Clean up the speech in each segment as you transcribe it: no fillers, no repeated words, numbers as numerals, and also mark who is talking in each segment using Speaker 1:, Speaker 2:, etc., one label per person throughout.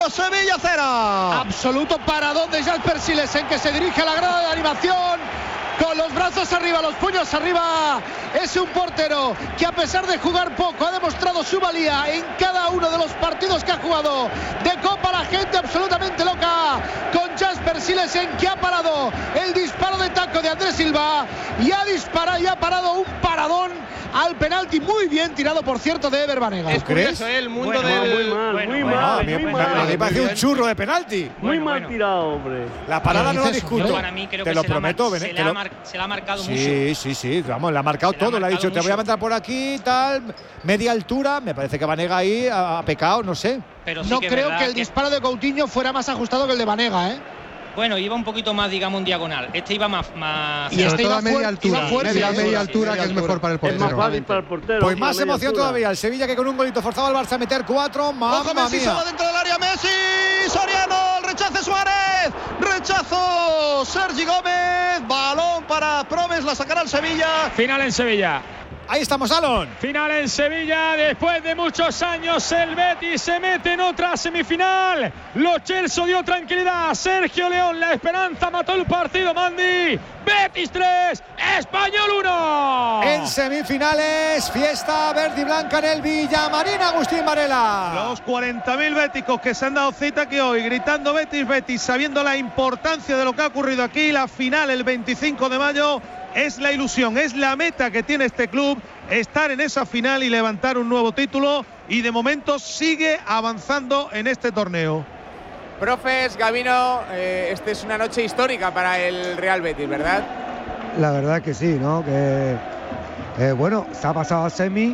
Speaker 1: Sevilla 0.
Speaker 2: Absoluto paradón de Jasper Silesen, que se dirige a la grada de animación con los brazos arriba, los puños arriba. Es un portero que, a pesar de jugar poco, ha demostrado su valía en cada uno de los partidos que ha jugado de Copa. La gente absolutamente loca con Jasper Silesen, que ha parado el disparo de taco de Andrés Silva y ha parado un paradón al penalti, muy bien tirado, por cierto, de Ever Banega.
Speaker 3: Es curioso, el mundo del...
Speaker 4: Muy mal.
Speaker 5: Me parece un churro de penalti.
Speaker 4: Muy mal tirado, hombre.
Speaker 5: La parada no la discuto.
Speaker 3: Para mí creo
Speaker 5: te
Speaker 3: que
Speaker 5: lo prometo.
Speaker 3: se le ha marcado mucho.
Speaker 5: Sí, vamos, le ha marcado todo. Le ha dicho, te voy a mandar por aquí, tal, media altura. Me parece que Banega ahí ha pecado, no sé.
Speaker 2: Pero sí, no creo que el disparo de Coutinho fuera más ajustado que el de Banega, ¿eh?
Speaker 3: Bueno, iba un poquito más, digamos, en diagonal. Este iba más
Speaker 2: y este iba
Speaker 6: media altura,
Speaker 2: media
Speaker 6: altura, que es mejor para el portero.
Speaker 4: Es más fácil para el portero.
Speaker 5: Pues más emoción todavía. El Sevilla, que con un golito forzaba al Barça a meter 4.
Speaker 1: Ojo, Messi se va dentro del área. Messi, Soriano, el rechace Suárez. Rechazo Sergi Gómez. Balón para Promes, la sacará el Sevilla.
Speaker 7: Final en Sevilla.
Speaker 5: Ahí estamos, Alon.
Speaker 7: Final en Sevilla. Después de muchos años, el Betis se mete en otra semifinal. Lo Celso dio tranquilidad. Sergio León, la esperanza, mató el partido. Mandi. Betis 3, Español 1.
Speaker 5: En semifinales, fiesta verde y blanca en el Villamarín. Agustín Varela.
Speaker 1: Los 40.000 béticos que se han dado cita aquí hoy, gritando Betis, Betis, sabiendo la importancia de lo que ha ocurrido aquí. La final el 25 de mayo. Es la ilusión, es la meta que tiene este club, estar en esa final y levantar un nuevo título, y de momento sigue avanzando en este torneo.
Speaker 8: Profes, Gabino, esta es una noche histórica para el Real Betis, ¿verdad?
Speaker 6: La verdad que sí, ¿no? Que bueno, se ha pasado a semi,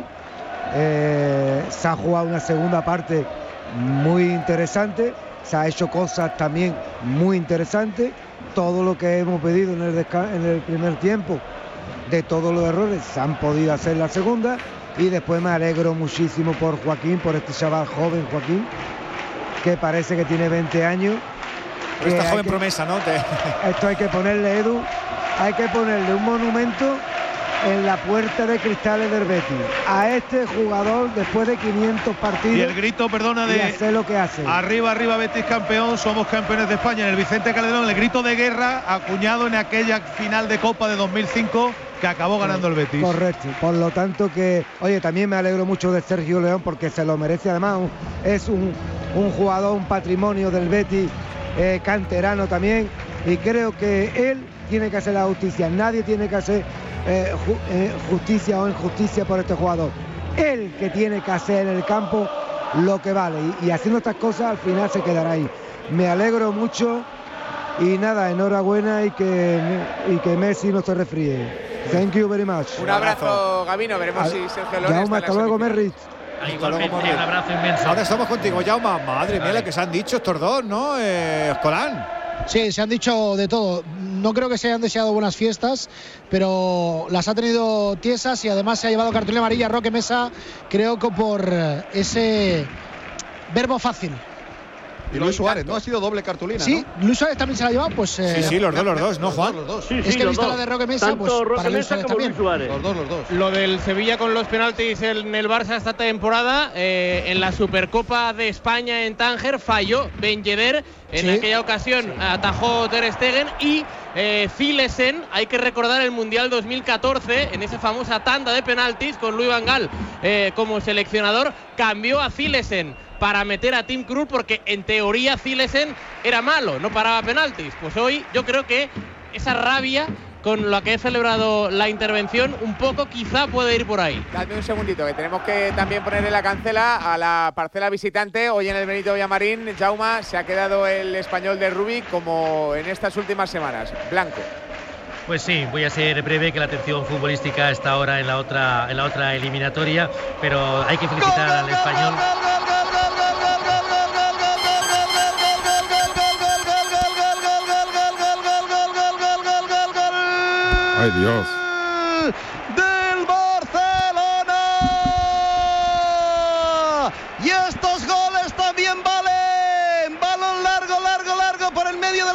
Speaker 6: se ha jugado una segunda parte muy interesante, se ha hecho cosas también muy interesantes. Todo lo que hemos pedido en el primer tiempo, de todos los errores, se han podido hacer en la segunda. Y después me alegro muchísimo por Joaquín, por este chaval joven Joaquín, que parece que tiene 20 años.
Speaker 5: Pero esta joven promesa, ¿no?
Speaker 6: Esto hay que ponerle, Edu, hay que ponerle un monumento en la puerta de cristales del Betis a este jugador después de 500 partidos.
Speaker 1: Y el grito, perdona, de
Speaker 6: hacer lo que hace.
Speaker 1: Arriba, arriba, Betis campeón, somos campeones de España. En el Vicente Calderón, el grito de guerra acuñado en aquella final de Copa de 2005 que acabó ganando el Betis.
Speaker 6: Correcto. Por lo tanto que, oye, también me alegro mucho de Sergio León, porque se lo merece. Además, es un jugador, un patrimonio del Betis, canterano también, y creo que él tiene que hacer la justicia. Nadie tiene que hacer justicia o injusticia por este jugador. Él que tiene que hacer en el campo lo que vale, y haciendo estas cosas al final se quedará ahí. Me alegro mucho y nada, enhorabuena, y que Messi no se resfríe. Thank you very much.
Speaker 8: Un abrazo, Gabino. Veremos si Sergio León está.
Speaker 6: Hasta luego, Merrit.
Speaker 7: Igualmente, un abrazo inmenso.
Speaker 5: Ahora estamos contigo, Jaume. Madre mía, lo que se han dicho estos dos, ¿no? Escolán.
Speaker 2: Sí, se han dicho de todo. No creo que se hayan deseado buenas fiestas, pero las ha tenido tiesas, y además se ha llevado cartulina amarilla Roque Mesa, creo que por ese verbo fácil.
Speaker 1: Y Luis Suárez, ¿no? Ha sido doble cartulina,
Speaker 2: sí,
Speaker 1: ¿no?
Speaker 2: Luis Suárez también se la ha llevado, pues...
Speaker 5: sí, los dos, ¿no, Juan?
Speaker 1: Los dos.
Speaker 4: Sí,
Speaker 2: es que he visto
Speaker 4: dos.
Speaker 2: la de Roque Mesa,
Speaker 4: tanto
Speaker 2: pues
Speaker 4: Roque
Speaker 2: para Luis
Speaker 4: Mesa
Speaker 2: Suárez
Speaker 4: como
Speaker 2: también.
Speaker 4: Luis Suárez.
Speaker 1: Los dos.
Speaker 3: Lo del Sevilla con los penaltis en el Barça esta temporada, en la Supercopa de España en Tánger, falló Ben Yedder. En aquella ocasión atajó Ter Stegen, y Silesen, hay que recordar el Mundial 2014, en esa famosa tanda de penaltis con Louis van Gaal como seleccionador, cambió a Silesen para meter a Tim Krul, porque en teoría Silesen era malo, no paraba penaltis. Pues hoy yo creo que esa rabia con la que he celebrado la intervención un poco quizá puede ir por ahí.
Speaker 8: Dame un segundito, que tenemos que también ponerle la cancela a la parcela visitante. Hoy en el Benito Villamarín, Jaume, se ha quedado el Español de Rubí como en estas últimas semanas, blanco.
Speaker 9: Pues sí, voy a ser breve, que la atención futbolística está ahora en la otra eliminatoria, pero hay que felicitar al Español.
Speaker 10: ¡Ay, Dios!
Speaker 1: ¡Del Barcelona! Y estos goles también valen. Balón largo por el medio de la defensa.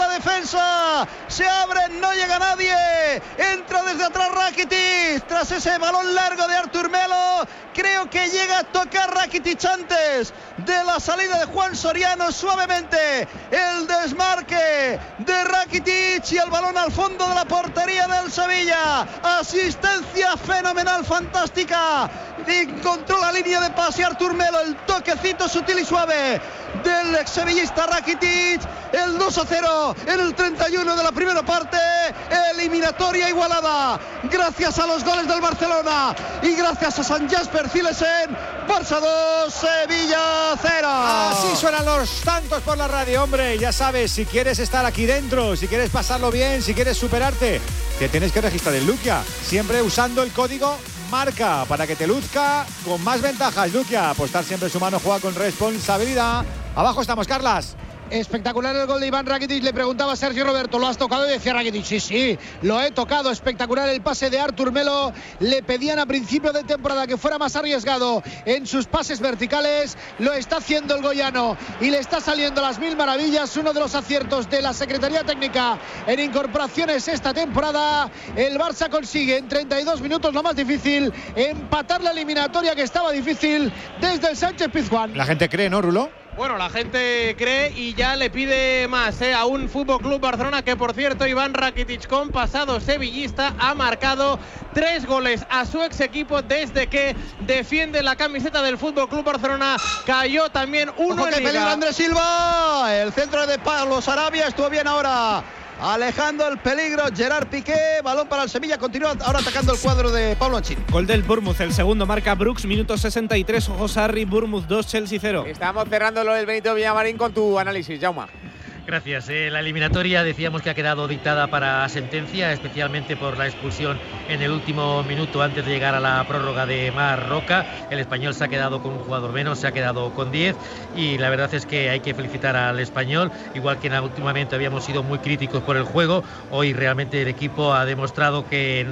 Speaker 2: defensa. Se abren, no llega nadie. Entra desde atrás Rakitic. Tras ese balón largo de Artur Melo, creo que llega a tocar Rakitic antes de la salida de Juan Soriano. Suavemente el desmarque de Rakitic y el balón al fondo de la portería del Sevilla. Asistencia fenomenal, fantástica. Encontró la línea de pase Artur Melo, el toquecito sutil y suave del exsevillista Rakitic. El 2-0 en el 31 de la primera parte. Eliminatoria igualada gracias a los goles del Barcelona y gracias a San Jasper Cilesen. Barça 2, Sevilla 0.
Speaker 5: Así suenan los tantos por la radio, hombre. Ya sabes, si quieres estar aquí dentro, si quieres pasarlo bien, si quieres superarte, te tienes que registrar en Luquia, siempre usando el código MARCA para que te luzca con más ventajas. Luquia, apostar siempre su mano, juega con responsabilidad. Abajo estamos, Carlas.
Speaker 2: Espectacular el gol de Iván Rakitic. Le preguntaba a Sergio Roberto, ¿lo has tocado? Y decía Rakitic, sí, lo he tocado. Espectacular el pase de Artur Melo. Le pedían a principio de temporada que fuera más arriesgado en sus pases verticales. Lo está haciendo el goiano y le está saliendo a las mil maravillas. Uno de los aciertos de la Secretaría Técnica en incorporaciones esta temporada. El Barça consigue en 32 minutos lo más difícil, empatar la eliminatoria que estaba difícil desde el Sánchez Pizjuán.
Speaker 5: La gente cree, ¿no, Rulo?
Speaker 3: Bueno, la gente cree y ya le pide más a un Fútbol Club Barcelona que, por cierto, Iván Rakitic, con pasado sevillista, ha marcado 3 goles a su ex equipo desde que defiende la camiseta del Fútbol Club Barcelona. Cayó también uno en Liga.
Speaker 2: Peligro Andrés Silva, el centro de Pablo Sarabia estuvo bien ahora. Alejando el peligro Gerard Piqué, balón para el Sevilla, continúa ahora atacando el cuadro de Pablo Anchín.
Speaker 10: Gol del Bournemouth, el segundo marca Brooks, minuto 63, ojos Sarri, Bournemouth 2, Chelsea 0.
Speaker 8: Estamos cerrándolo el Benito Villamarín con tu análisis, Jauma.
Speaker 9: Gracias. La eliminatoria decíamos que ha quedado dictada para sentencia, especialmente por la expulsión en el último minuto antes de llegar a la prórroga de Marc Roca. El español se ha quedado con un jugador menos, se ha quedado con 10 y la verdad es que hay que felicitar al español, igual que últimamente habíamos sido muy críticos por el juego. Hoy realmente el equipo ha demostrado que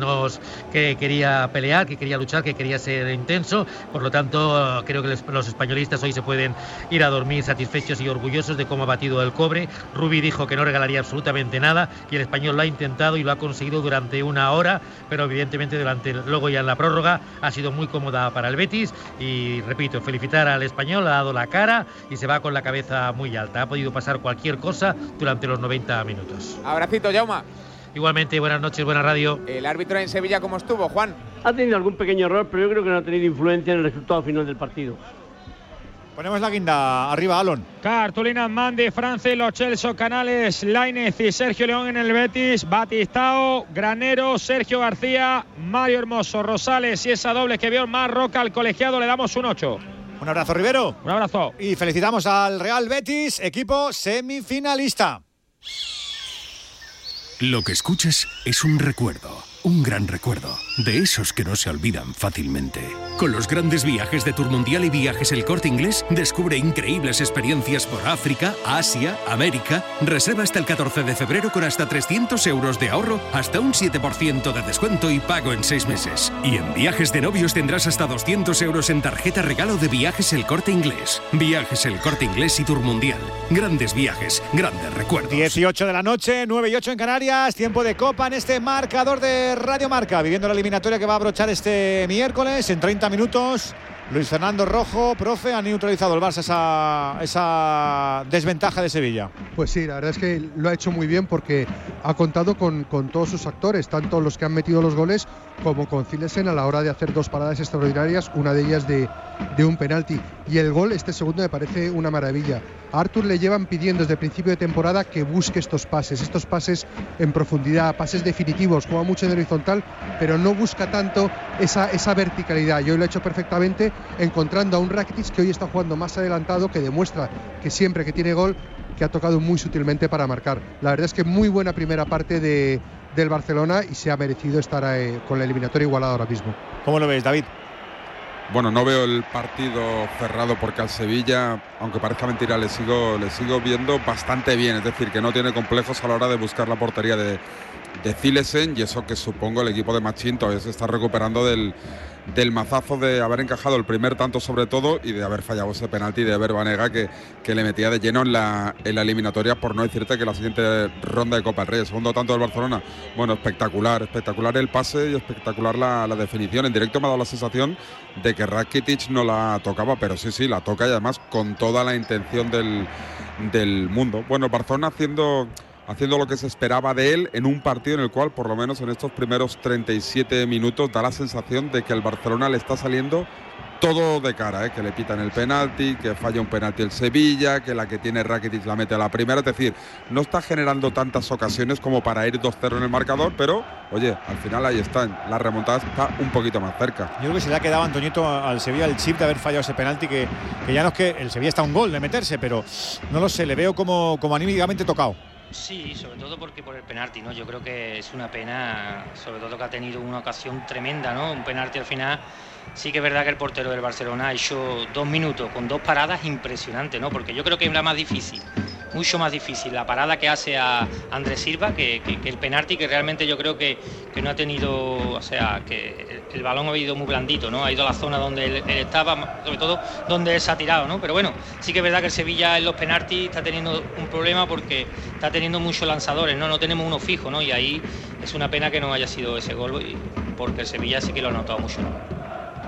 Speaker 9: quería pelear, que quería luchar, que quería ser intenso. Por lo tanto, creo que los españolistas hoy se pueden ir a dormir satisfechos y orgullosos de cómo ha batido el cobre. Rubí dijo que no regalaría absolutamente nada y el español lo ha intentado y lo ha conseguido durante una hora, pero evidentemente luego ya en la prórroga ha sido muy cómoda para el Betis y repito, felicitar al español, ha dado la cara y se va con la cabeza muy alta. Ha podido pasar cualquier cosa durante los 90 minutos.
Speaker 8: Abracito, Jauma.
Speaker 9: Igualmente, buenas noches, buena radio.
Speaker 8: ¿El árbitro en Sevilla cómo estuvo, Juan?
Speaker 4: Ha tenido algún pequeño error, pero yo creo que no ha tenido influencia en el resultado final del partido.
Speaker 5: Ponemos la guinda arriba, Alon.
Speaker 7: Cartulina Mandi, France, Lo Celso, Canales, Lainez y Sergio León en el Betis. Batistao, Granero, Sergio García, Mario Hermoso, Rosales y esa doble que vio Marc Roca al colegiado le damos un 8.
Speaker 5: Un abrazo, Rivero.
Speaker 7: Un abrazo.
Speaker 5: Y felicitamos al Real Betis, equipo semifinalista.
Speaker 11: Lo que escuchas es un recuerdo, un gran recuerdo, de esos que no se olvidan fácilmente. Con los grandes viajes de Tour Mundial y Viajes El Corte Inglés, descubre increíbles experiencias por África, Asia, América. Reserva hasta el 14 de febrero con hasta 300 euros de ahorro, hasta un 7% de descuento y pago en 6 meses. Y en Viajes de Novios tendrás hasta 200 euros en tarjeta regalo de Viajes El Corte Inglés. Viajes El Corte Inglés y Tour Mundial. Grandes viajes, grandes recuerdos.
Speaker 5: 18 de la noche, 9 y 8 en Canarias. Tiempo de Copa en este marcador de Radio Marca, viviendo la eliminatoria que va a abrochar este miércoles en 30 minutos. Luis Fernando Rojo, profe, ha neutralizado el Barça esa desventaja de Sevilla.
Speaker 12: Pues sí, la verdad es que lo ha hecho muy bien porque ha contado con todos sus actores, tanto los que han metido los goles como con Cilesen a la hora de hacer 2 paradas extraordinarias, una de ellas de un penalti. Y el gol, este segundo, me parece una maravilla. A Artur le llevan pidiendo desde el principio de temporada que busque estos pases en profundidad, pases definitivos, juega mucho en horizontal, pero no busca tanto esa verticalidad. Y hoy lo ha hecho perfectamente, encontrando a un Rakitic que hoy está jugando más adelantado, que demuestra que siempre que tiene gol, que ha tocado muy sutilmente para marcar. La verdad es que muy buena primera parte del Barcelona y se ha merecido estar con la eliminatoria igualada ahora mismo.
Speaker 5: ¿Cómo lo ves, David?
Speaker 13: Bueno, no veo el partido cerrado porque al Sevilla, aunque parezca mentira, le sigo viendo bastante bien. Es decir, que no tiene complejos a la hora de buscar la portería de Zilesen, y eso que supongo el equipo de Machín todavía se está recuperando del mazazo de haber encajado el primer tanto sobre todo y de haber fallado ese penalti de Ever Banega que le metía de lleno en la eliminatoria, por no decirte que la siguiente ronda de Copa del Rey. El segundo tanto del Barcelona, bueno, espectacular el pase y espectacular la definición. En directo me ha dado la sensación de que Rakitic no la tocaba, pero sí, la toca y además con toda la intención del mundo. Bueno, Barcelona haciendo lo que se esperaba de él en un partido en el cual, por lo menos en estos primeros 37 minutos, da la sensación de que el Barcelona le está saliendo todo de cara, que le pitan el penalti, que falla un penalti el Sevilla, que la que tiene Rakitic la mete a la primera. Es decir, no está generando tantas ocasiones como para ir 2-0 en el marcador, pero, oye, al final ahí están. La remontada está un poquito más cerca.
Speaker 5: Yo creo que se le ha quedado, Antoñito, al Sevilla el chip de haber fallado ese penalti, que ya no es que el Sevilla está a un gol de meterse, pero no lo sé, le veo como anímicamente tocado.
Speaker 14: Sí, sobre todo porque por el penalti, ¿no? Yo creo que es una pena, sobre todo que ha tenido una ocasión tremenda, ¿no? Un penalti al final. Sí que es verdad que el portero del Barcelona ha hecho 2 minutos con 2 paradas impresionantes, ¿no? Porque yo creo que es la más difícil, mucho más difícil la parada que hace a Andrés Silva que el penalti, que realmente yo creo que no ha tenido, o sea, que el balón ha ido muy blandito, ¿no? Ha ido a la zona donde él estaba, sobre todo donde él se ha tirado, ¿no? Pero bueno, sí que es verdad que el Sevilla en los penaltis está teniendo un problema porque está teniendo muchos lanzadores, ¿no? No tenemos uno fijo, ¿no? Y ahí es una pena que no haya sido ese gol, porque el Sevilla sí que lo ha notado mucho, ¿no?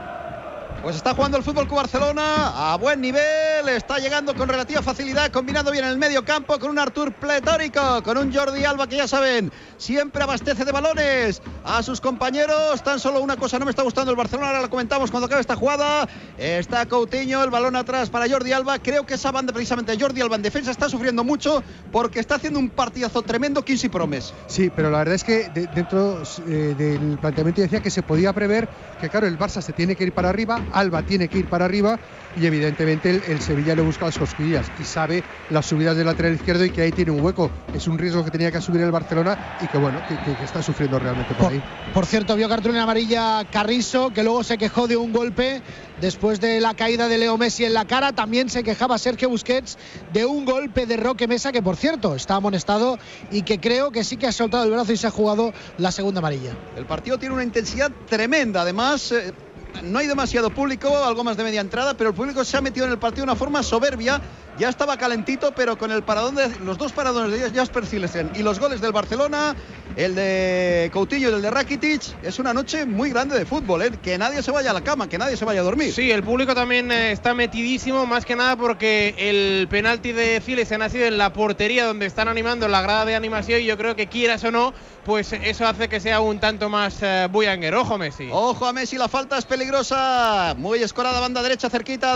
Speaker 2: Pues está jugando el Fútbol Club Barcelona a buen nivel, está llegando con relativa facilidad, combinando bien en el medio campo con un Artur pletórico, con un Jordi Alba que ya saben, siempre abastece de balones a sus compañeros. Tan solo una cosa no me está gustando el Barcelona, ahora la comentamos cuando acabe esta jugada. Está Coutinho, el balón atrás para Jordi Alba. Creo que esa banda, precisamente Jordi Alba en defensa, está sufriendo mucho porque está haciendo un partidazo tremendo Quincy Promes.
Speaker 12: Sí, pero la verdad es que dentro del planteamiento decía que se podía prever que, claro, el Barça se tiene que ir para arriba, Alba tiene que ir para arriba y evidentemente el Sevilla le busca las cosquillas y sabe las subidas del lateral izquierdo y que ahí tiene un hueco. Es un riesgo que tenía que asumir el Barcelona y que bueno, que está sufriendo realmente por ahí.
Speaker 2: Por cierto, vio cartulina amarilla Carrizo, que luego se quejó de un golpe después de la caída de Leo Messi en la cara. También se quejaba Sergio Busquets de un golpe de Roque Mesa, que por cierto está amonestado y que creo que sí que ha soltado el brazo y se ha jugado la segunda amarilla. El partido tiene una intensidad tremenda, además. No hay demasiado público, algo más de media entrada, pero el público se ha metido en el partido de una forma soberbia. Ya estaba calentito, pero con el paradón los 2 paradones de Jasper Cillessen y los goles del Barcelona, el de Coutinho y el de Rakitic, es una noche muy grande de fútbol, ¿eh? Que nadie se vaya a la cama, que nadie se vaya a dormir.
Speaker 3: Sí, el público también está metidísimo, más que nada porque el penalti de Cillessen ha sido en la portería donde están animando la grada de animación, y yo creo que, quieras o no, pues eso hace que sea un tanto más bullanguero. Ojo Messi.
Speaker 2: Ojo a Messi, la falta es peligrosa, muy escorada, banda derecha cerquita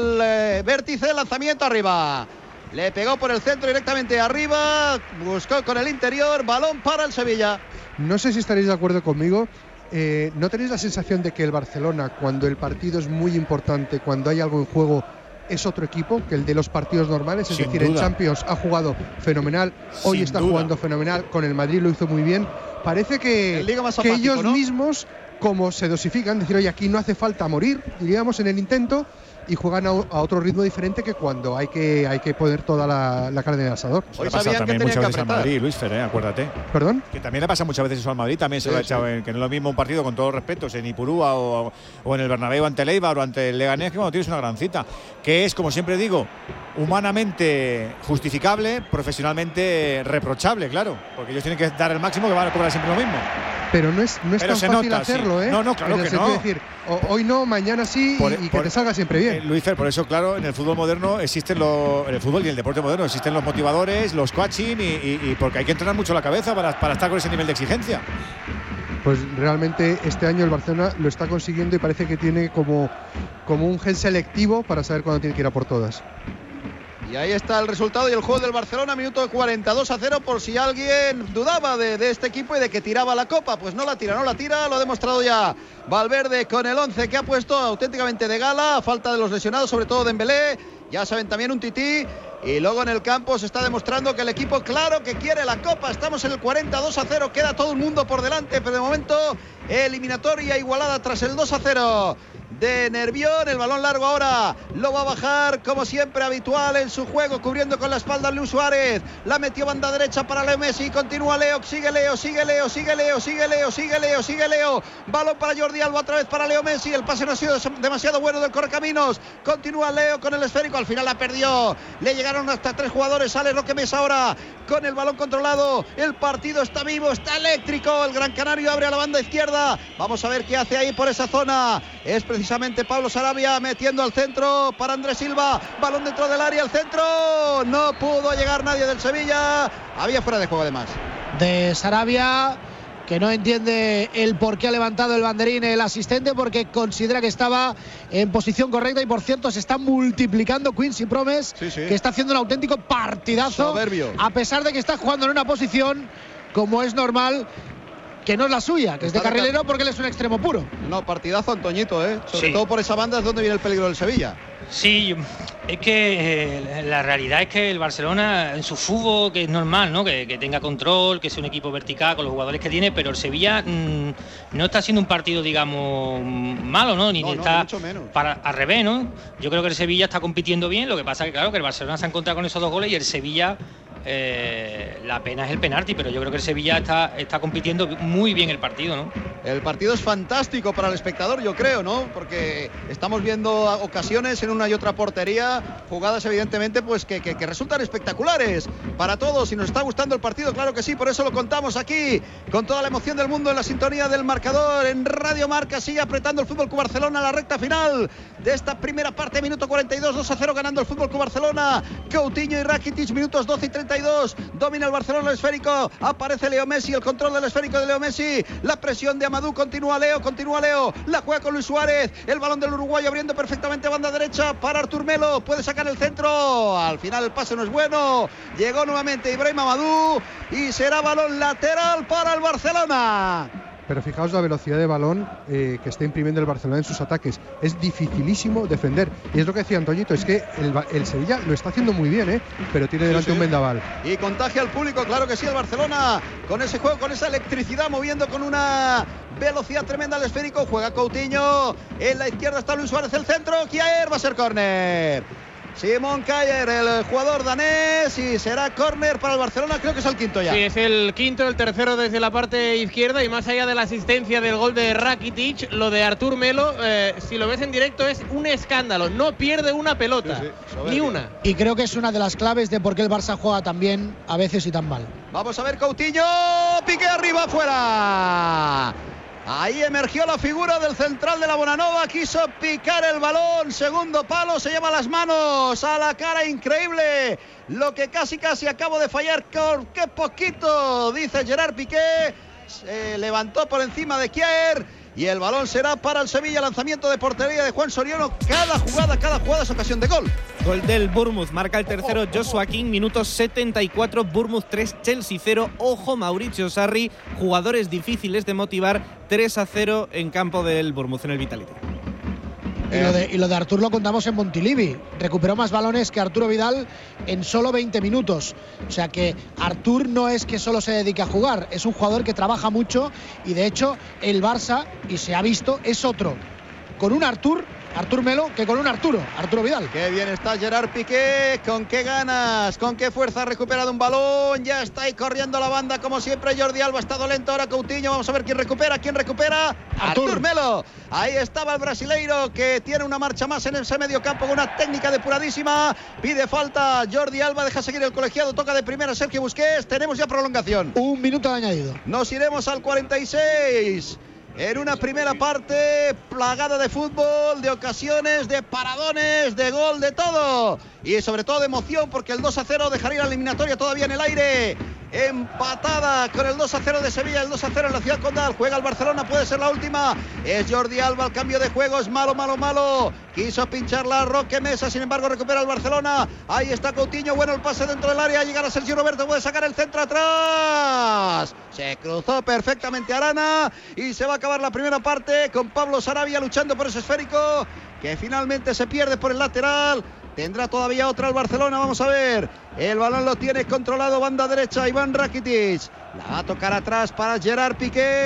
Speaker 2: del vértice, lanzamiento arriba. Le pegó por el centro directamente arriba, buscó con el interior, balón para el Sevilla.
Speaker 12: No sé si estaréis de acuerdo conmigo. ¿No tenéis la sensación de que el Barcelona, cuando el partido es muy importante, cuando hay algo en juego, es otro equipo que el de los partidos normales? Es decir, en Champions ha jugado fenomenal, hoy está jugando fenomenal, con el Madrid lo hizo muy bien. Parece que ellos mismos, como se dosifican, decir, oye, aquí no hace falta morir, diríamos, en el intento, y juegan a otro ritmo diferente que cuando hay que poner toda la carne en el asador.
Speaker 5: Hoy le pasa también muchas veces al Madrid, Luis Fer, acuérdate.
Speaker 12: ¿Perdón?
Speaker 5: Que también le pasa muchas veces eso al Madrid, también se lo ha echado, que no es lo mismo un partido, con todos los respetos, en Ipurúa o en el Bernabéu ante el Eibar o ante el Leganés, que cuando tienes una gran cita, que es, como siempre digo, humanamente justificable, profesionalmente reprochable, claro, porque ellos tienen que dar el máximo, que van a cobrar siempre lo mismo.
Speaker 12: Pero no es tan fácil hacerlo, ¿eh?
Speaker 5: No, claro que no.
Speaker 12: Es decir, hoy no, mañana sí, y que te salga siempre bien.
Speaker 5: Luis Fer, por eso, claro, en el fútbol moderno existen en el fútbol y el deporte moderno existen los motivadores, los coaching, y porque hay que entrenar mucho la cabeza para estar con ese nivel de exigencia.
Speaker 12: Pues realmente este año el Barcelona lo está consiguiendo y parece que tiene como un gen selectivo para saber cuándo tiene que ir a por todas.
Speaker 2: Y ahí está el resultado y el juego del Barcelona, minuto 42-0, por si alguien dudaba de este equipo y de que tiraba la copa. Pues no la tira, lo ha demostrado ya Valverde con el 11 que ha puesto auténticamente de gala, a falta de los lesionados, sobre todo Dembélé, ya saben, también un Tití. Y luego en el campo se está demostrando que el equipo, claro que quiere la copa. Estamos en el 42-0, queda todo el mundo por delante, pero de momento eliminatoria igualada tras el 2-0
Speaker 15: de Nervión. El balón largo ahora lo va a bajar como siempre habitual en su juego, cubriendo con la espalda a Luis Suárez. La metió banda derecha para Leo Messi. Continúa Leo, sigue Leo. Balón para Jordi Alba, otra vez para Leo Messi. El pase no ha sido demasiado bueno del correcaminos. Continúa Leo con el esférico. Al final la perdió. Le llegaron hasta 3 jugadores. Sale Roque Mesa ahora con el balón controlado. El partido está vivo, está eléctrico. El Gran Canario abre a la banda izquierda. Vamos a ver qué hace ahí por esa zona. Es precisamente Pablo Sarabia metiendo al centro para Andrés Silva. Balón dentro del área, al centro. No pudo llegar nadie del Sevilla. Había fuera de juego además.
Speaker 2: De Sarabia, que no entiende el por qué ha levantado el banderín el asistente, porque considera que estaba en posición correcta. Y por cierto, se está multiplicando Quincy Promes, que está haciendo un auténtico partidazo.
Speaker 15: Soberbio.
Speaker 2: A pesar de que está jugando en una posición, como es normal, que no es la suya, que es de carrilero, porque él es un extremo puro.
Speaker 15: No, partidazo Antoñito, sobre todo por esa banda es donde viene el peligro del Sevilla.
Speaker 14: Sí, es que la realidad es que el Barcelona en su fútbol, que es normal, ¿no? Que tenga control, que sea un equipo vertical con los jugadores que tiene, pero el Sevilla no está haciendo un partido, digamos, malo, ¿no? Ni está
Speaker 15: mucho menos.
Speaker 14: Al revés, ¿no? Yo creo que el Sevilla está compitiendo bien, lo que pasa es que claro, que el Barcelona se ha encontrado con esos 2 goles y el Sevilla la pena es el penalti, pero yo creo que el Sevilla está compitiendo muy bien el partido, ¿no?
Speaker 15: El partido es fantástico para el espectador, yo creo, ¿no? Porque estamos viendo ocasiones en una y otra portería, jugadas evidentemente pues que resultan espectaculares para todos, y nos está gustando el partido, claro que sí, por eso lo contamos aquí con toda la emoción del mundo en la sintonía del marcador en Radio Marca. Sigue apretando el Fútbol Club Barcelona a la recta final de esta primera parte, minuto 42, 2-0 ganando el Fútbol Club Barcelona. Coutinho y Rakitic, minutos 12 y 32, domina el Barcelona el esférico, aparece Leo Messi, el control del esférico de Leo Messi, la presión de Amadou, continúa Leo, la juega con Luis Suárez, el balón del uruguayo abriendo perfectamente banda derecha para Artur Melo, puede sacar el centro, al final el pase no es bueno, llegó nuevamente Ibrahim Amadou y será balón lateral para el Barcelona.
Speaker 12: Pero fijaos la velocidad de balón que está imprimiendo el Barcelona en sus ataques. Es dificilísimo defender. Y es lo que decía Antoñito, es que el Sevilla lo está haciendo muy bien, pero tiene delante un vendaval.
Speaker 15: Y contagia al público, claro que sí, el Barcelona, con ese juego, con esa electricidad, moviendo con una velocidad tremenda al esférico. Juega Coutinho, en la izquierda está Luis Suárez, el centro, Kjaer, va a ser córner. Simón Kjaer, el jugador danés, y será córner para el Barcelona, creo que es el quinto ya.
Speaker 3: Sí, es el quinto, el tercero desde la parte izquierda, y más allá de la asistencia del gol de Rakitic, lo de Artur Melo, si lo ves en directo es un escándalo, no pierde una pelota, ni una.
Speaker 2: Y creo que es una de las claves de por qué el Barça juega tan bien a veces y tan mal.
Speaker 15: Vamos a ver Coutinho, pique arriba, fuera. Ahí emergió la figura del central de la Bonanova, quiso picar el balón, segundo palo, se lleva las manos a la cara, increíble lo que casi acabo de fallar, qué poquito, dice Gerard Piqué, se levantó por encima de Kjaer y el balón será para el Sevilla, lanzamiento de portería de Juan Soriano, cada jugada es ocasión de gol.
Speaker 10: Gol del Bournemouth, marca el tercero Joshua King, minutos 74, Bournemouth 3, Chelsea 0. Ojo, Mauricio Sarri, jugadores difíciles de motivar, 3-0 en campo del Bournemouth en el Vitality.
Speaker 2: Y lo de Artur lo contamos en Montilivi. Recuperó más balones que Arturo Vidal en solo 20 minutos. O sea que Artur no es que solo se dedique a jugar, es un jugador que trabaja mucho y de hecho el Barça, y se ha visto, es otro. Con un Artur Melo que con un Arturo Vidal.
Speaker 15: Qué bien está Gerard Piqué, con qué ganas, con qué fuerza ha recuperado un balón, ya está ahí corriendo la banda como siempre. Jordi Alba ha estado lento, ahora Coutinho, vamos a ver quién recupera. Artur Melo, ahí estaba el brasileiro que tiene una marcha más en ese medio campo con una técnica depuradísima, pide falta Jordi Alba, deja seguir el colegiado, toca de primera Sergio Busquets, tenemos ya prolongación.
Speaker 2: Un minuto de añadido.
Speaker 15: Nos iremos al 46. En una primera parte plagada de fútbol, de ocasiones, de paradones, de gol, de todo. Y sobre todo de emoción, porque el 2-0 dejaría la eliminatoria todavía en el aire. Empatada con el 2-0 de Sevilla, el 2-0 en la Ciudad Condal. Juega el Barcelona, puede ser la última. Es Jordi Alba, el cambio de juego es malo. Quiso pincharla Roque Mesa, sin embargo recupera el Barcelona. Ahí está Coutinho, bueno el pase dentro del área. Llegará Sergio Roberto, puede sacar el centro atrás. Se cruzó perfectamente Arana y se va a acabar la primera parte con Pablo Sarabia luchando por ese esférico que finalmente se pierde por el lateral. Tendrá todavía otra el Barcelona, vamos a ver. El balón lo tiene controlado, banda derecha, Iván Rakitic. La va a tocar atrás para Gerard Piqué.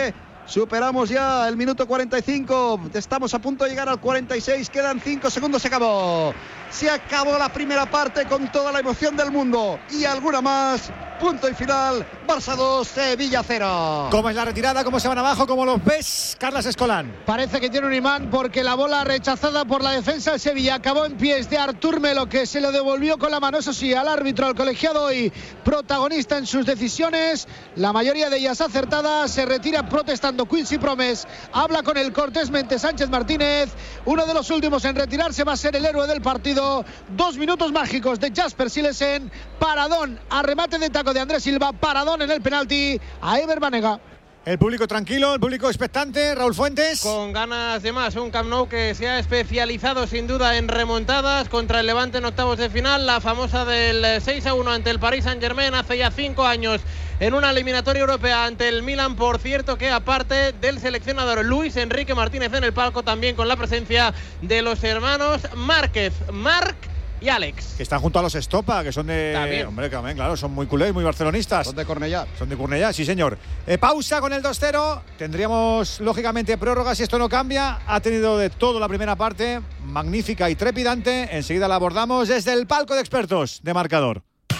Speaker 15: Superamos ya el minuto 45. Estamos a punto de llegar al 46. Quedan 5 segundos. Se acabó. Se acabó la primera parte con toda la emoción del mundo. Y alguna más. Punto y final. Barça 2, Sevilla 0.
Speaker 5: ¿Cómo es la retirada? ¿Cómo se van abajo? ¿Cómo los ves, Carlas Escolán?
Speaker 2: Parece que tiene un imán porque la bola rechazada por la defensa del Sevilla acabó en pies de Artur Melo, que se lo devolvió con la mano, eso sí, al árbitro, al colegiado hoy protagonista en sus decisiones, la mayoría de ellas acertadas. Se retira protestando Quincy Promes, habla con el cortésmente Sánchez Martínez. Uno de los últimos en retirarse va a ser el héroe del partido. 2 minutos mágicos de Jasper Silesen, paradón a remate de taco de Andrés Silva, paradón en el penalti a Ever Banega.
Speaker 5: El público tranquilo, el público expectante, Raúl Fuentes.
Speaker 3: Con ganas de más, un Camp Nou que se ha especializado sin duda en remontadas contra el Levante en octavos de final, la famosa del 6-1 ante el Paris Saint-Germain hace ya 5 años en una eliminatoria europea ante el Milan, por cierto, que aparte del seleccionador Luis Enrique Martínez en el palco, también con la presencia de los hermanos Márquez, Marc y Alex.
Speaker 5: Que están junto a los Estopa, que son de...
Speaker 3: También.
Speaker 5: Hombre, claro, son muy culés, muy barcelonistas.
Speaker 15: Son de Cornellá.
Speaker 5: Son de Cornellá, sí señor. Pausa con el 2-0. Tendríamos, lógicamente, prórroga si esto no cambia. Ha tenido de todo la primera parte, magnífica y trepidante. Enseguida la abordamos desde el palco de expertos de Marcador.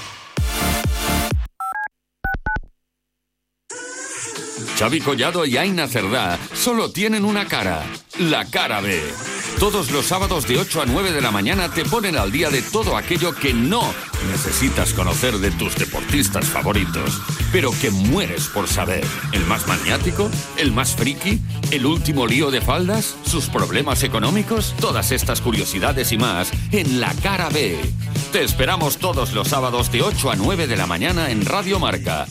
Speaker 16: Xavi Collado y Aina Cerdá solo tienen una cara, la cara B. Todos los sábados de 8 a 9 de la mañana te ponen al día de todo aquello que no necesitas conocer de tus deportistas favoritos, pero que mueres por saber. El más maniático, el más friki, el último lío de faldas, sus problemas económicos, todas estas curiosidades y más en la cara B. Te esperamos todos los sábados de 8 a 9 de la mañana en Radio Marca.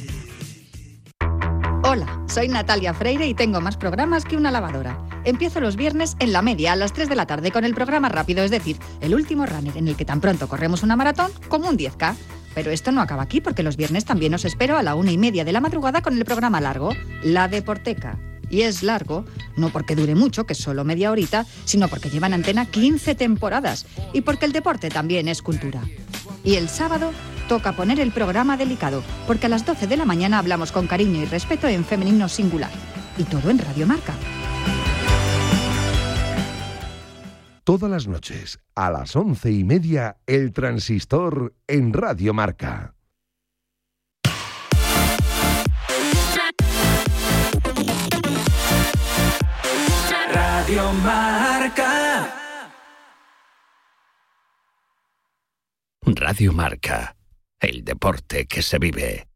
Speaker 17: Hola, soy Natalia Freire y tengo más programas que una lavadora. Empiezo los viernes en La Media a las 3 de la tarde con el programa rápido, es decir, el último runner, en el que tan pronto corremos una maratón como un 10K. Pero esto no acaba aquí, porque los viernes también os espero a la 1:30 de la madrugada con el programa largo, La Deporteca. Y es largo, no porque dure mucho, que es solo media horita, sino porque lleva en antena 15 temporadas y porque el deporte también es cultura. Y el sábado toca poner el programa delicado, porque a las 12 de la mañana hablamos con cariño y respeto en femenino singular. Y todo en Radio Marca.
Speaker 18: Todas las noches, a las 11:30, El Transistor en Radio Marca.
Speaker 19: Radio Marca.
Speaker 11: Radio Marca. El deporte que se vive.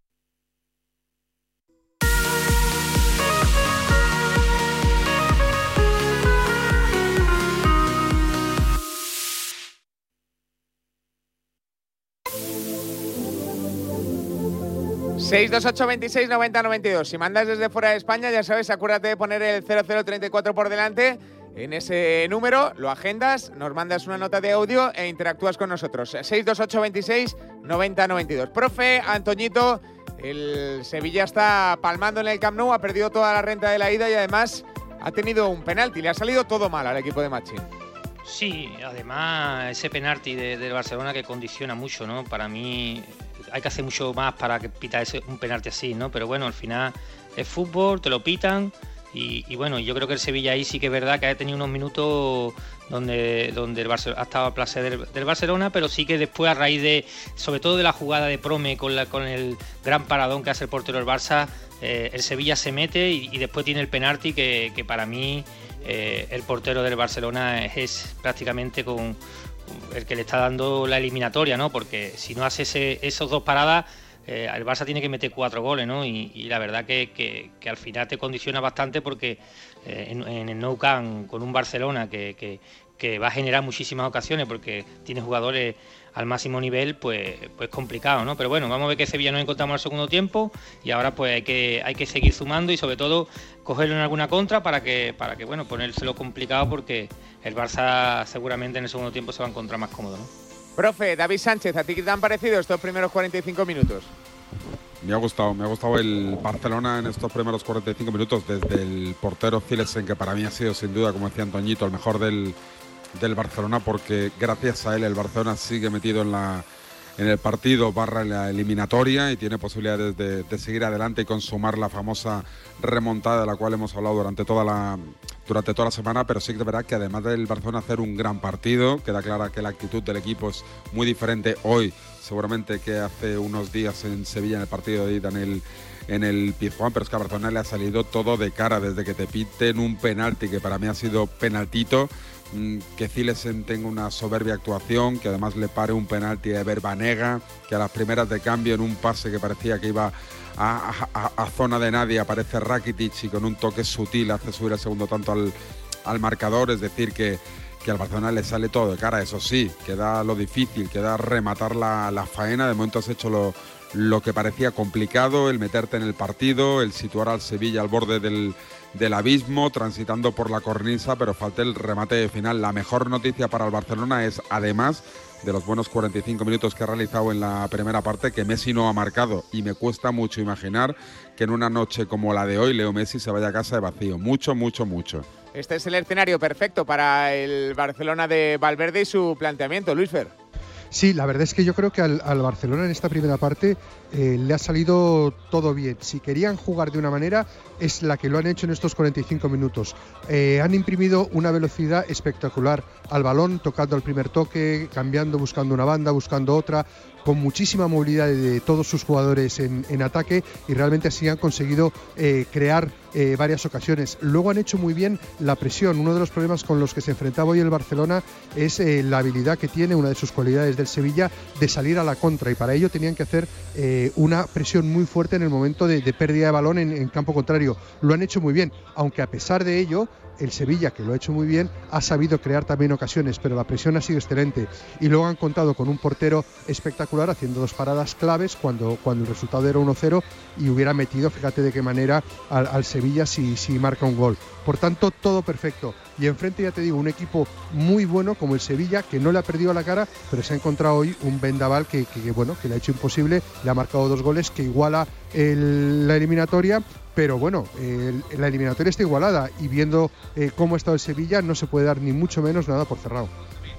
Speaker 8: ...628-26-90-92... Si mandas desde fuera de España, ya sabes, acuérdate de poner el 0034 por delante. En ese número lo agendas, nos mandas una nota de audio e interactúas con nosotros. 628-26-90-92. Profe, Antoñito, el Sevilla está palmando en el Camp Nou, ha perdido toda la renta de la ida y además ha tenido un penalti. Le ha salido todo mal al equipo de Machín.
Speaker 14: Sí, además ese penalti del Barcelona que condiciona mucho, ¿no? Para mí hay que hacer mucho más para que pita un penalti así, ¿no? Pero bueno, al final es fútbol, te lo pitan y bueno, yo creo que el Sevilla ahí sí que es verdad que ha tenido unos minutos donde el Barcelona ha estado a placer del Barcelona, pero sí que después, a raíz de, sobre todo de la jugada de Prome con el gran paradón que hace el portero del Barça, el Sevilla se mete y después tiene el penalti que para mí el portero del Barcelona es prácticamente con el que le está dando la eliminatoria, ¿no? Porque si no hace esos dos paradas, el Barça tiene que meter 4 goles, ¿no? Y la verdad que al final te condiciona bastante porque en el Nou Camp, con un Barcelona que va a generar muchísimas ocasiones porque tiene jugadores al máximo nivel, pues complicado, ¿no? Pero bueno, vamos a ver qué Sevilla nos encontramos al segundo tiempo y ahora pues hay que seguir sumando y sobre todo cogerlo en alguna contra para que bueno, ponérselo complicado porque el Barça seguramente en el segundo tiempo se va a encontrar más cómodo, ¿no?
Speaker 8: Profe, David Sánchez, ¿a ti qué te han parecido estos primeros 45 minutos?
Speaker 13: Me ha gustado el Barcelona en estos primeros 45 minutos, desde el portero Silesen, que para mí ha sido sin duda, como decía Antoñito, el mejor del Barcelona, porque gracias a él el Barcelona sigue metido en el partido barra la eliminatoria y tiene posibilidades de seguir adelante y consumar la famosa remontada de la cual hemos hablado durante toda la semana, pero sí que es verdad que además del Barcelona hacer un gran partido, queda clara que la actitud del equipo es muy diferente hoy seguramente que hace unos días en Sevilla en el partido de ida en el Pizjuán, pero es que a Barcelona le ha salido todo de cara desde que te piten un penalti, que para mí ha sido penaltito, que Zilesen tenga una soberbia actuación, que además le pare un penalti a Ever Banega, que a las primeras de cambio en un pase que parecía que iba a zona de nadie aparece Rakitic y con un toque sutil hace subir el segundo tanto al marcador, es decir que al Barcelona le sale todo de cara, eso sí, queda lo difícil, queda rematar la faena. De momento has hecho lo que parecía complicado, el meterte en el partido, el situar al Sevilla al borde del abismo, transitando por la cornisa, pero falta el remate final. La mejor noticia para el Barcelona es, además de los buenos 45 minutos que ha realizado en la primera parte, que Messi no ha marcado, y me cuesta mucho imaginar que en una noche como la de hoy Leo Messi se vaya a casa de vacío, mucho.
Speaker 8: Este es el escenario perfecto para el Barcelona de Valverde y su planteamiento, Luis Fer.
Speaker 12: Sí, la verdad es que yo creo que al Barcelona en esta primera parte le ha salido todo bien. Si querían jugar de una manera, es la que lo han hecho en estos 45 minutos. Han imprimido una velocidad espectacular al balón, tocando el primer toque, cambiando, buscando una banda, buscando otra, con muchísima movilidad de todos sus jugadores en ataque, y realmente así han conseguido crear varias ocasiones. Luego han hecho muy bien la presión. Uno de los problemas con los que se enfrentaba hoy el Barcelona es la habilidad que tiene, una de sus cualidades del Sevilla, de salir a la contra, y para ello tenían que hacer una presión muy fuerte en el momento de pérdida de balón en campo contrario. Lo han hecho muy bien, aunque a pesar de ello el Sevilla, que lo ha hecho muy bien, ha sabido crear también ocasiones, pero la presión ha sido excelente. Y luego han contado con un portero espectacular, haciendo dos paradas claves cuando el resultado era 1-0 y hubiera metido, fíjate de qué manera, al Sevilla si marca un gol. Por tanto, todo perfecto. Y enfrente, ya te digo, un equipo muy bueno como el Sevilla, que no le ha perdido la cara, pero se ha encontrado hoy un Vendaval que le ha hecho imposible, le ha marcado 2 goles, que iguala la eliminatoria. Pero bueno, la eliminatoria está igualada, y viendo cómo ha estado el Sevilla, no se puede dar ni mucho menos nada por cerrado.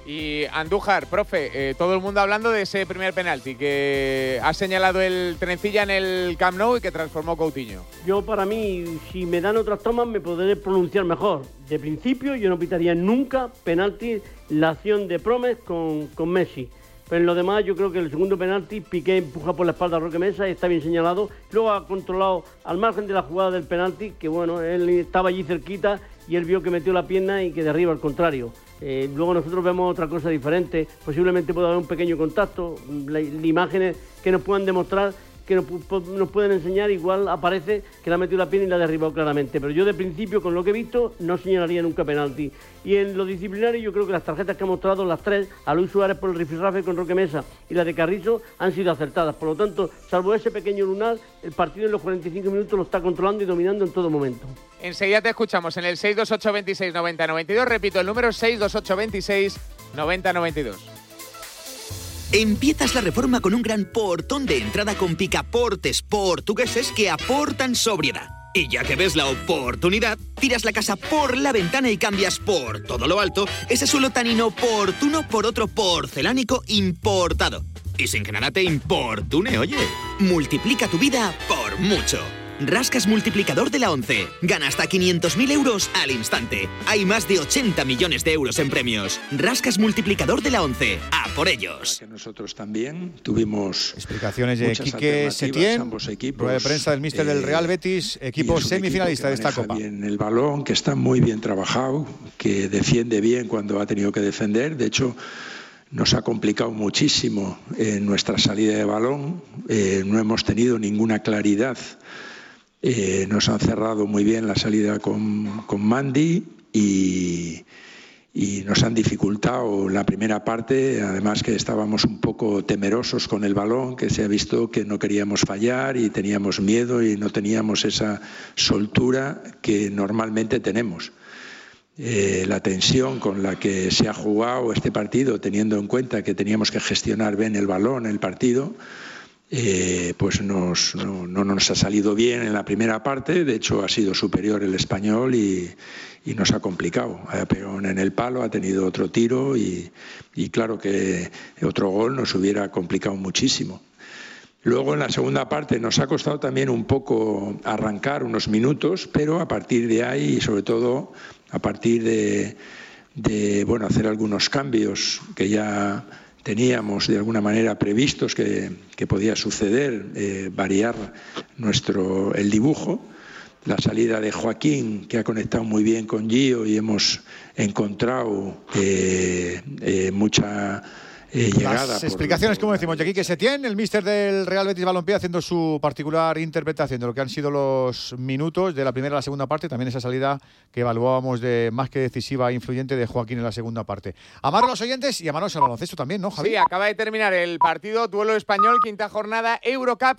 Speaker 8: Y Andújar, profe, todo el mundo hablando de ese primer penalti que ha señalado el Trencilla en el Camp Nou y que transformó Coutinho.
Speaker 4: Yo, para mí, si me dan otras tomas, me podré pronunciar mejor. De principio, yo no pitaría nunca penalti la acción de Promes con Messi. Pero en lo demás, yo creo que el segundo penalti, Piqué empuja por la espalda a Roque Mesa y está bien señalado. Luego ha controlado al margen de la jugada del penalti, que bueno, él estaba allí cerquita y él vio que metió la pierna y que derriba al contrario. Luego nosotros vemos otra cosa diferente. Posiblemente pueda haber un pequeño contacto, imágenes que nos puedan demostrar, que nos pueden enseñar, igual aparece que la ha metido la pierna y la ha derribado claramente. Pero yo, de principio, con lo que he visto, no señalaría nunca penalti. Y en lo disciplinario, yo creo que las tarjetas que ha mostrado, las 3, a Luis Suárez por el rifirrafe con Roque Mesa y la de Carrizo, han sido acertadas. Por lo tanto, salvo ese pequeño lunar, el partido en los 45 minutos lo está controlando y dominando en todo momento.
Speaker 8: Enseguida te escuchamos en el 628269092. Repito, el número 628269092.
Speaker 20: Empiezas la reforma con un gran portón de entrada con picaportes portugueses que aportan sobriedad. Y ya que ves la oportunidad, tiras la casa por la ventana y cambias por todo lo alto ese suelo tan inoportuno por otro porcelánico importado. Y sin que nada te importune, oye, multiplica tu vida por mucho. Rascas multiplicador de la ONCE. Gana hasta 500.000 euros al instante. Hay más de 80 millones de euros en premios. Rascas multiplicador de la ONCE. ¡A por ellos!
Speaker 21: Nosotros también tuvimos
Speaker 5: explicaciones de Quique Setién, rueda de prensa del míster del Real Betis, equipo semifinalista de esta Copa.
Speaker 21: Bien el balón, que está muy bien trabajado, que defiende bien cuando ha tenido que defender. De hecho, nos ha complicado muchísimo en nuestra salida de balón. No hemos tenido ninguna claridad. Nos han cerrado muy bien la salida con Mandy y nos han dificultado la primera parte, además que estábamos un poco temerosos con el balón, que se ha visto que no queríamos fallar y teníamos miedo y no teníamos esa soltura que normalmente tenemos. La tensión con la que se ha jugado este partido, teniendo en cuenta que teníamos que gestionar bien el balón, el partido, pues no nos ha salido bien en la primera parte. De hecho, ha sido superior el español y nos ha complicado. Ha pegado en el palo, ha tenido otro tiro y claro que otro gol nos hubiera complicado muchísimo. Luego en la segunda parte nos ha costado también un poco arrancar unos minutos, pero a partir de ahí y sobre todo a partir de hacer algunos cambios que ya teníamos de alguna manera previstos que podía suceder, variar el dibujo. La salida de Joaquín, que ha conectado muy bien con Gio y hemos encontrado mucha llegada.
Speaker 5: Las explicaciones, como decimos, de Quique Setién, el míster del Real Betis Balompié, haciendo su particular interpretación de lo que han sido los minutos de la primera a la segunda parte, también esa salida que evaluábamos de más que decisiva e influyente de Joaquín en la segunda parte. Amar a los oyentes y amaros al baloncesto también, ¿no, Javi?
Speaker 8: Sí, acaba de terminar el partido, duelo español, quinta jornada, Eurocup,